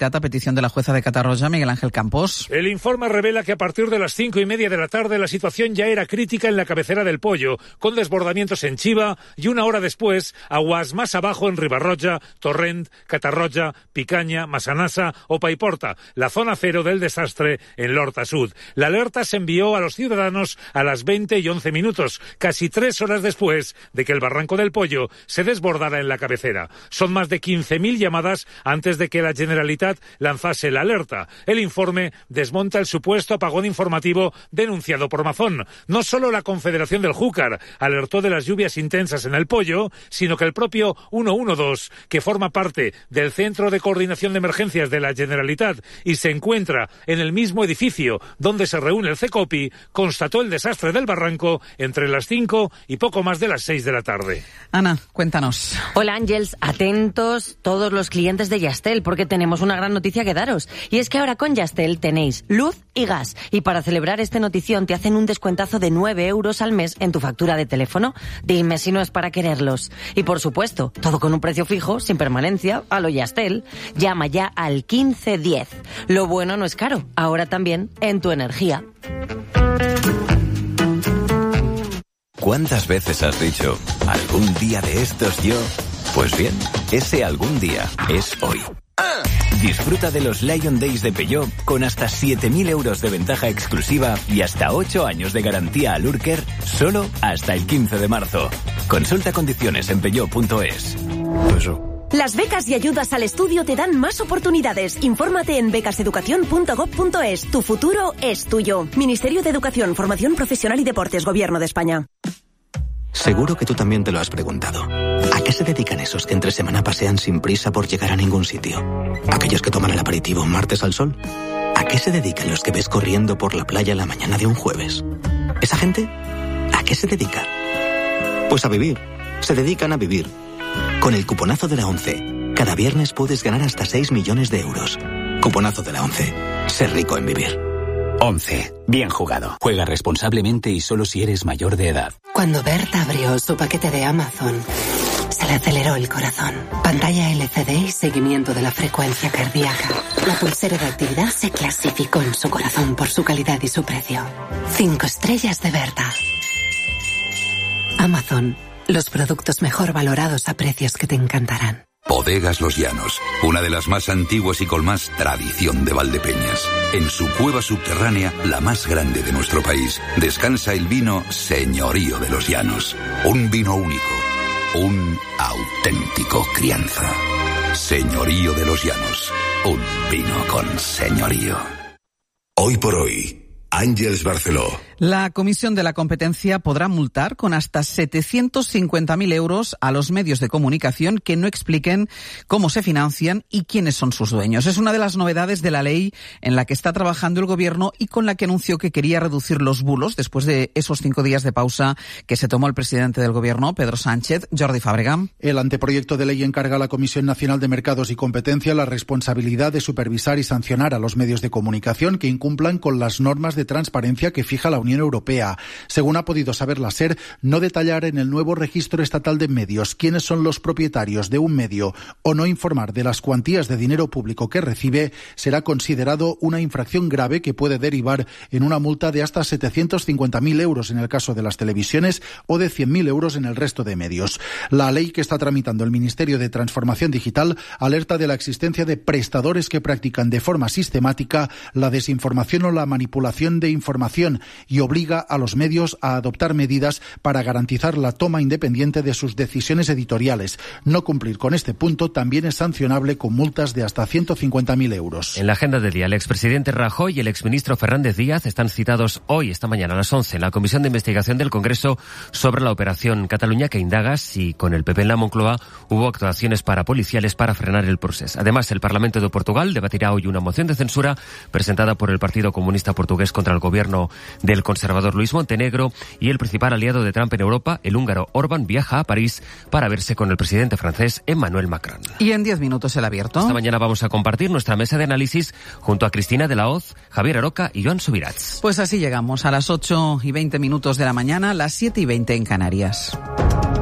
Generalitat a petición de la jueza de Catarroja, Miguel Ángel Campos. El informe revela que a partir de las 5:30 de la tarde la situación ya era crítica en la cabecera del Pollo, con desbordamientos en Chiva y una hora después aguas más abajo en Ribarroja, Torrent, Catarroja, Picaña, Massanassa o Paiporta, la zona cero del desastre en l'Horta Sud. La alerta se envió a los ciudadanos a las 20:11, casi 3 horas después de que el barranco del Pollo se desbordara en la cabecera. Son más de 15.000 llamadas antes de que la Generalitat lanzase la alerta. El informe desmonta el supuesto apagón informativo denunciado por Mazón. No solo la Confederación del Júcar alertó de las lluvias intensas en el Pollo, sino que el propio 112, que forma parte del Centro de Coordinación de Emergencias de la Generalitat y se encuentra en el mismo edificio donde se reúne el CECOPI, constató el desastre del barranco entre las 5 y poco más de las 6 de la tarde. Ana, cuéntanos. Hola Ángels, atentos todos los clientes de Yastel, porque tenemos una gran noticia que daros. Y es que ahora con Yastel tenéis luz y gas. Y para celebrar esta notición te hacen un descuentazo de 9 euros al mes en tu factura de teléfono. Dime si no es para quererlos. Y por supuesto, todo con un precio fijo, sin permanencia, a lo Yastel. Llama ya al 1510. Lo bueno no es caro, ahora también en tu energía. ¿Cuántas veces has dicho, algún día de estos yo? Pues bien, ese algún día es hoy. Disfruta de los Lion Days de Peugeot con hasta 7.000 euros de ventaja exclusiva y hasta 8 años de garantía al Urker solo hasta el 15 de marzo. Consulta condiciones en peugeot.es. Las becas y ayudas al estudio te dan más oportunidades. Infórmate en becaseducación.gov.es. Tu futuro es tuyo. Ministerio de Educación, Formación Profesional y Deportes, Gobierno de España. Seguro que tú también te lo has preguntado. ¿A qué se dedican esos que entre semana pasean sin prisa por llegar a ningún sitio? ¿Aquellos que toman el aperitivo un martes al sol? ¿A qué se dedican los que ves corriendo por la playa la mañana de un jueves? ¿Esa gente? ¿A qué se dedica? Pues a vivir. Se dedican a vivir. Con el cuponazo de la ONCE, cada viernes puedes ganar hasta 6 millones de euros. Cuponazo de la ONCE. Ser rico en vivir. 11. Bien jugado. Juega responsablemente y solo si eres mayor de edad. Cuando Berta abrió su paquete de Amazon, se le aceleró el corazón. Pantalla LCD y seguimiento de la frecuencia cardíaca. La pulsera de actividad se clasificó en su corazón por su calidad y su precio. 5 estrellas de Berta. Amazon. Los productos mejor valorados a precios que te encantarán. Bodegas Los Llanos, una de las más antiguas y con más tradición de Valdepeñas. En su cueva subterránea, la más grande de nuestro país, descansa el vino Señorío de los Llanos. Un vino único, un auténtico crianza. Señorío de los Llanos, un vino con señorío. Hoy por hoy, Ángels Barceló. La Comisión de la Competencia podrá multar con hasta 750.000 euros a los medios de comunicación que no expliquen cómo se financian y quiénes son sus dueños. Es una de las novedades de la ley en la que está trabajando el Gobierno y con la que anunció que quería reducir los bulos después de esos 5 días de pausa que se tomó el presidente del Gobierno, Pedro Sánchez. Jordi Fàbrega. El anteproyecto de ley encarga a la Comisión Nacional de Mercados y Competencia la responsabilidad de supervisar y sancionar a los medios de comunicación que incumplan con las normas de transparencia que fija la Unión Europea. Según ha podido saber la SER, no detallar en el nuevo registro estatal de medios quiénes son los propietarios de un medio o no informar de las cuantías de dinero público que recibe será considerado una infracción grave que puede derivar en una multa de hasta 750.000 euros en el caso de las televisiones o de 100.000 euros en el resto de medios. La ley que está tramitando el Ministerio de Transformación Digital alerta de la existencia de prestadores que practican de forma sistemática la desinformación o la manipulación de información y obliga a los medios a adoptar medidas para garantizar la toma independiente de sus decisiones editoriales. No cumplir con este punto también es sancionable con multas de hasta 150.000 euros. En la agenda del día, el expresidente Rajoy y el exministro Fernández Díaz están citados hoy, esta mañana a las 11, en la Comisión de Investigación del Congreso sobre la Operación Cataluña, que indaga si con el PP en la Moncloa hubo actuaciones parapoliciales para frenar el proceso. Además, el Parlamento de Portugal debatirá hoy una moción de censura presentada por el Partido Comunista Portugués contra el gobierno del conservador Luis Montenegro, y el principal aliado de Trump en Europa, el húngaro Orbán, viaja a París para verse con el presidente francés Emmanuel Macron. Y en 10 minutos el abierto. Esta mañana vamos a compartir nuestra mesa de análisis junto a Cristina de la Hoz, Javier Aroca y Joan Subirats. Pues así llegamos a las 8:20 de la mañana, las 7:20 en Canarias.